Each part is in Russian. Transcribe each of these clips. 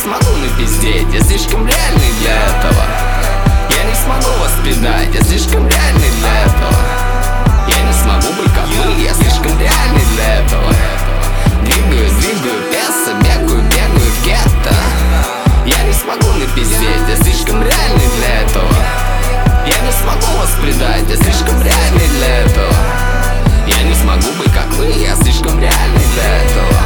смогу напиздеть, я слишком реальный для этого. Я не смогу вас предать, я слишком реальный для этого. Я не смогу быть как вы, я слишком реальный для этого. Двигаю песо, бегаю в гетто. Я не смогу напиздеть, я слишком реальный для этого. Я не смогу вас предать, я слишком реальный для этого. Я не смогу быть как вы, я слишком реальный для этого.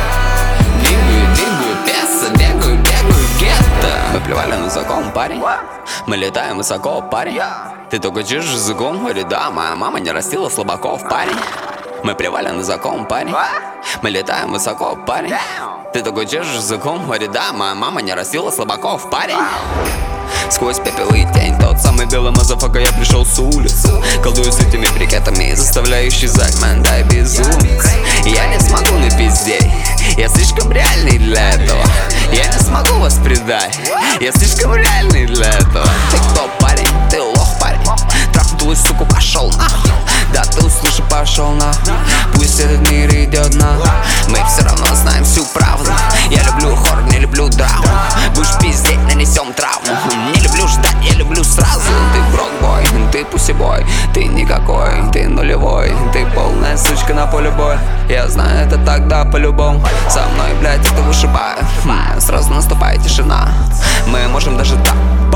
Двигаю песо, бегаю в гетто. Мы плевали на закон, парень. Мы летаем высоко, парень. Ты только чешешь языком, говорит, да, моя мама не растила слабаков, парень. Мы плевали на закон, парень. Мы летаем высоко, парень. Ты только чешешь языком, говорит, да, моя мама не растила слабаков, парень. Сквозь пепел и тень, тот самый белый мазафака, я пришел с улицы. Колдую с этими брикетами, заставляю исчезать, мэн, дай безумец. Я не смогу напиздеть, я слишком реальный для этого. Я не смогу вас предать, я слишком реальный для этого. Ты кто, парень? Ты лох, парень. Трахнул, суку, пошел нахуй. Да ты услыши, пошел нахуй. Пусть этот мир идет нахуй. Мы все равно знаем всю правду. Я люблю хор, не люблю драму. Будешь пиздеть, нанесем травму. Не люблю ждать, я люблю сразу. Ты брокбой, ты пусибой. Ты никакой, ты нулевой. Ты полная сучка на поле боя. Я знаю это тогда по-любому. Со мной, блядь, это вышибает. Сразу наступает тишина. Мы можем даже так.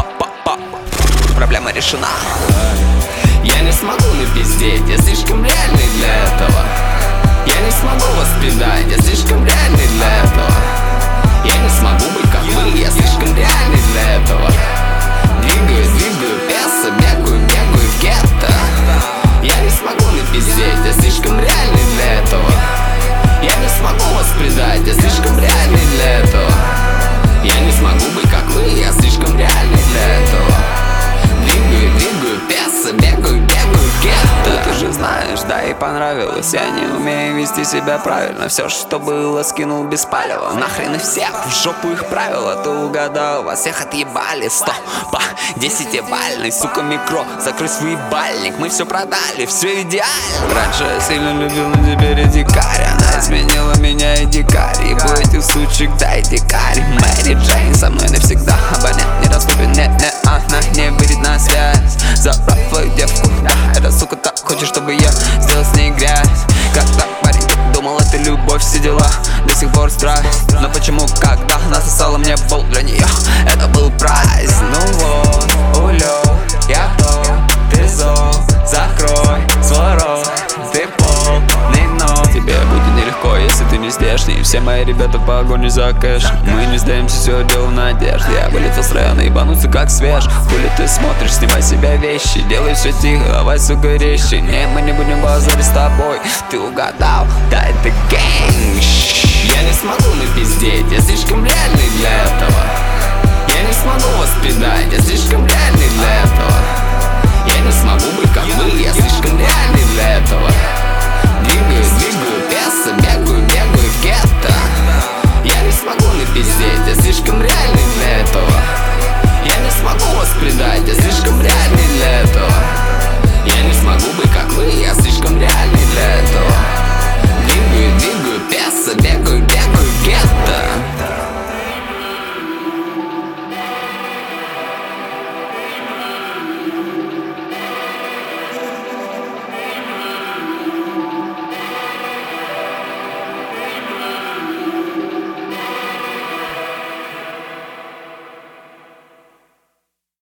Проблема решена. Я не смогу напиздеть, я слишком реальный для этого. Я не смогу вас предать, я слишком реальный для этого. Я не смогу быть как вы, я слишком реальный для этого. Двигаю песо, бегаю в гетто. Я не смогу напиздеть, я слишком реальный для этого. Я не смогу вас предать, я слишком реальный для этого. Я не смогу быть как вы, я слишком реальный для этого. Двигаю песо, бегаю в гетто. Ты же знаешь, да, и понравилось. Я не умею вести себя правильно. Все, что было, скинул без палева. Нахрен и всех, в жопу их правила. Ты угадал, вас всех отъебали. 100 по 10-бальный, сука, микро. Закрой свой бальник, мы все продали, все идеально. Раньше я сильно любил, но теперь я дикарь. Она изменила меня и дикарь. Ебу этих сучек, дай дикарь. Мэри Джейн со мной навсегда. Абонент недоступен, она не выйдет на связь. Забрал твою девку, да, эта сука так хочет, чтобы я сделал с ней грязь. Как так, парень, думал, это любовь, все дела, до сих пор страсть. Но почему, когда насосала мне пол для нее, это был прайс. Ну вот, улёг, я то, ты зол, закрой свой рот, ты полный ног. Тебе будет нелегко, если ты не здешний. Все мои ребята в погоне за кэш. Мы не сдаемся, все дело в надежде. Я вылетел с района, ебануться как свеж. Хули ты смотришь, снимай себя вещи. Делай все тихо, давай, сука, резче. Не, мы не будем базарить с тобой. Ты угадал, да это гэнг.